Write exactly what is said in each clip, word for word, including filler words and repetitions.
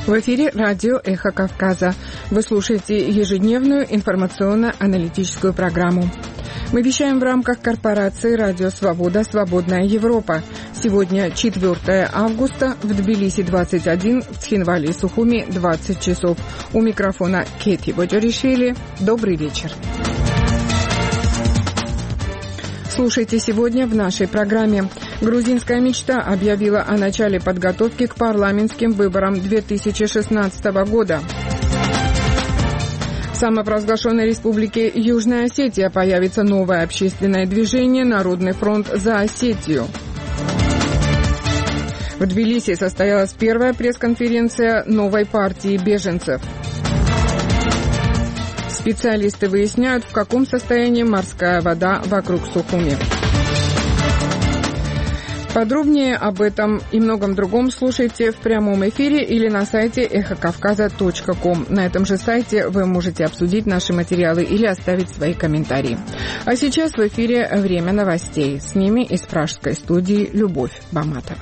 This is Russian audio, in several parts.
В эфире радио «Эхо Кавказа». Вы слушаете ежедневную информационно-аналитическую программу. Мы вещаем в рамках корпорации «Радио Свобода. Свободная Европа». Сегодня четвёртое августа, в Тбилиси двадцать один, в Цхинвале и Сухуми двадцать часов. У микрофона Кети Боджоришвили. Добрый вечер. Слушайте сегодня в нашей программе. Грузинская мечта объявила о начале подготовки к парламентским выборам две тысячи шестнадцатого года. В самопровозглашенной республике Южная Осетия появится новое общественное движение «Народный фронт за Осетию». В Тбилиси состоялась первая пресс-конференция новой партии беженцев. Специалисты выясняют, в каком состоянии морская вода вокруг Сухуми. Подробнее об этом и многом другом слушайте в прямом эфире или на сайте эхо кавказа точка ком. На этом же сайте вы можете обсудить наши материалы или оставить свои комментарии. А сейчас в эфире время новостей. С ними из пражской студии Любовь Баматова.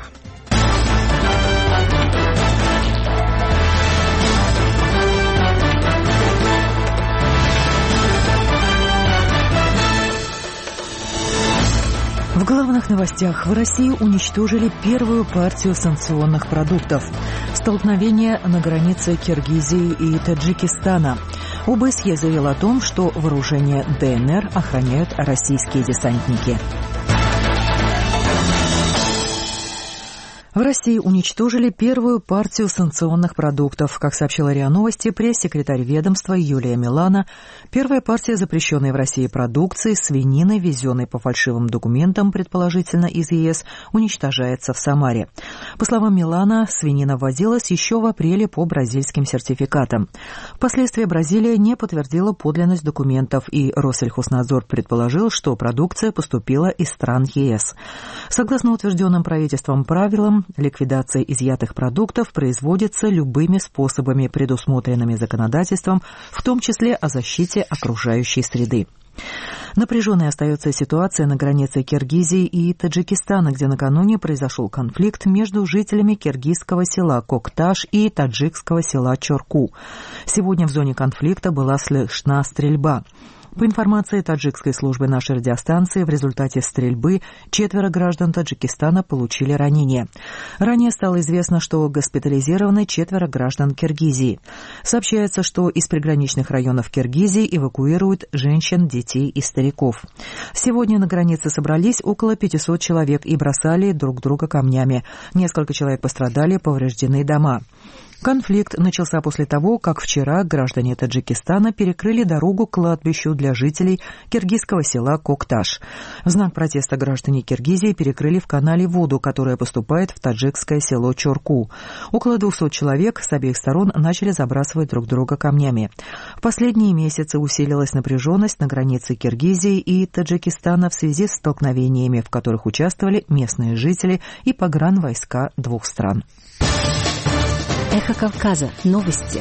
В главных новостях: в России уничтожили первую партию санкционных продуктов. Столкновение на границе Киргизии и Таджикистана. ОБСЕ заявил о том, что вооружение ДНР охраняют российские десантники. В России уничтожили первую партию санкционных продуктов. Как сообщила РИА Новости, пресс-секретарь ведомства Юлия Милана, первая партия запрещенной в России продукции, свинины, везенной по фальшивым документам, предположительно из ЕС, уничтожается в Самаре. По словам Милана, свинина ввозилась еще в апреле по бразильским сертификатам. Впоследствии Бразилия не подтвердила подлинность документов, и Россельхознадзор предположил, что продукция поступила из стран ЕС. Согласно утвержденным правительством правилам, ликвидация изъятых продуктов производится любыми способами, предусмотренными законодательством, в том числе о защите окружающей среды. Напряженной остается ситуация на границе Киргизии и Таджикистана, где накануне произошел конфликт между жителями киргизского села Кокташ и таджикского села Чорку. Сегодня в зоне конфликта была слышна стрельба. По информации таджикской службы нашей радиостанции, в результате стрельбы четверо граждан Таджикистана получили ранения. Ранее стало известно, что госпитализированы четверо граждан Киргизии. Сообщается, что из приграничных районов Киргизии эвакуируют женщин, детей и стариков. Сегодня на границе собрались около пятисот человек и бросали друг друга камнями. Несколько человек пострадали, повреждены дома. Конфликт начался после того, как вчера граждане Таджикистана перекрыли дорогу к кладбищу для жителей киргизского села Кокташ. В знак протеста граждане Киргизии перекрыли в канале воду, которая поступает в таджикское село Чорку. Около двухсот человек с обеих сторон начали забрасывать друг друга камнями. В последние месяцы усилилась напряженность на границе Киргизии и Таджикистана в связи с столкновениями, в которых участвовали местные жители и погранвойска двух стран. Эхо Кавказа. Новости.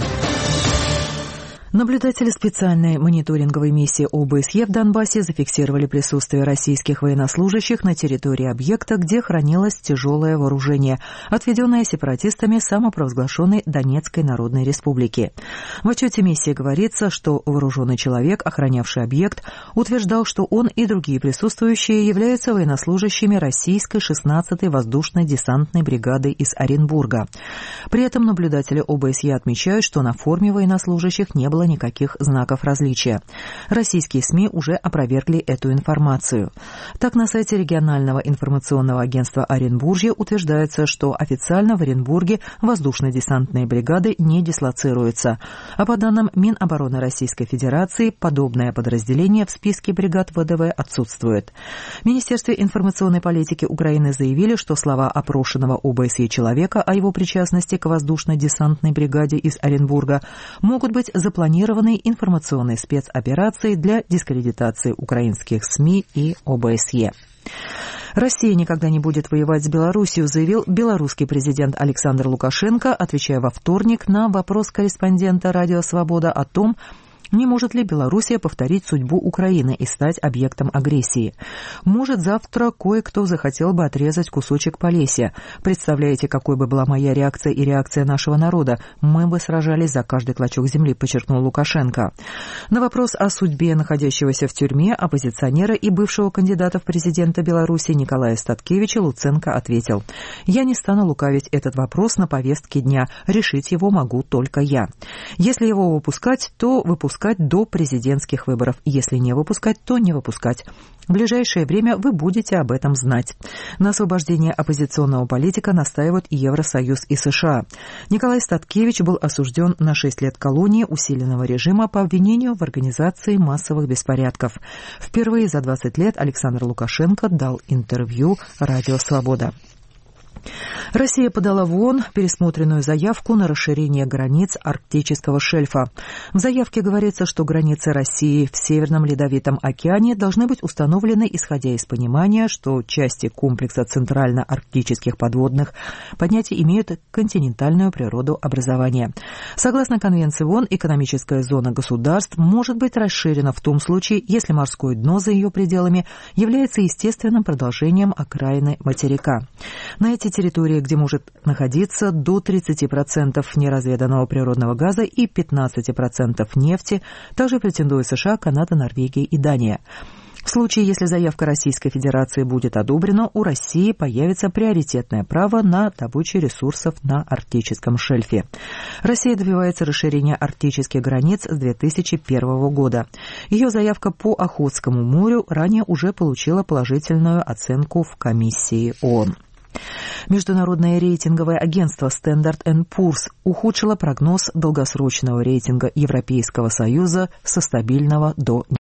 Наблюдатели специальной мониторинговой миссии ОБСЕ в Донбассе зафиксировали присутствие российских военнослужащих на территории объекта, где хранилось тяжелое вооружение, отведенное сепаратистами самопровозглашенной Донецкой Народной Республики. В отчете миссии говорится, что вооруженный человек, охранявший объект, утверждал, что он и другие присутствующие являются военнослужащими российской шестнадцатой воздушно-десантной бригады из Оренбурга. При этом наблюдатели ОБСЕ отмечают, что на форме военнослужащих не было никаких знаков различия. Российские СМИ уже опровергли эту информацию. Так, на сайте регионального информационного агентства Оренбуржье утверждается, что официально в Оренбурге воздушно-десантные бригады не дислоцируются. А по данным Минобороны Российской Федерации, подобное подразделение в списке бригад ВДВ отсутствует. В Министерстве информационной политики Украины заявили, что слова опрошенного ОБСЕ человека о его причастности к воздушно-десантной бригаде из Оренбурга могут быть запланированы информационной спецоперацией для дискредитации украинских СМИ и ОБСЕ. Россия никогда не будет воевать с Белоруссией, заявил белорусский президент Александр Лукашенко, отвечая во вторник на вопрос корреспондента «Радио Свобода» о том, Не может ли Белоруссия повторить судьбу Украины и стать объектом агрессии? Может, завтра кое-кто захотел бы отрезать кусочек Полесья. Представляете, какой бы была моя реакция и реакция нашего народа? Мы бы сражались за каждый клочок земли, подчеркнул Лукашенко. На вопрос о судьбе находящегося в тюрьме оппозиционера и бывшего кандидата в президенты Беларуси Николая Статкевича Луценко ответил: «Я не стану лукавить, этот вопрос на повестке дня. Решить его могу только я. Если его выпускать, то выпускать до президентских выборов. Если не выпускать, то не выпускать. В ближайшее время вы будете об этом знать». На освобождение оппозиционного политика настаивают и Евросоюз, и США. Николай Статкевич был осужден на шесть лет колонии усиленного режима по обвинению в организации массовых беспорядков. Впервые за двадцать лет Александр Лукашенко дал интервью «Радио Свобода». Россия подала в ООН пересмотренную заявку на расширение границ арктического шельфа. В заявке говорится, что границы России в Северном Ледовитом океане должны быть установлены, исходя из понимания, что части комплекса центрально-арктических подводных понятий имеют континентальную природу образования. Согласно Конвенции ООН, экономическая зона государств может быть расширена в том случае, если морское дно за ее пределами является естественным продолжением окраины материка. На эти территории, где может находиться до тридцати процентов неразведанного природного газа и пятнадцати процентов нефти, также претендуют США, Канада, Норвегия и Дания. В случае, если заявка Российской Федерации будет одобрена, у России появится приоритетное право на добычу ресурсов на арктическом шельфе. Россия добивается расширения арктических границ с две тысячи первого года. Ее заявка по Охотскому морю ранее уже получила положительную оценку в комиссии ООН. Международное рейтинговое агентство Standard энд Poor's ухудшило прогноз долгосрочного рейтинга Европейского Союза со стабильного до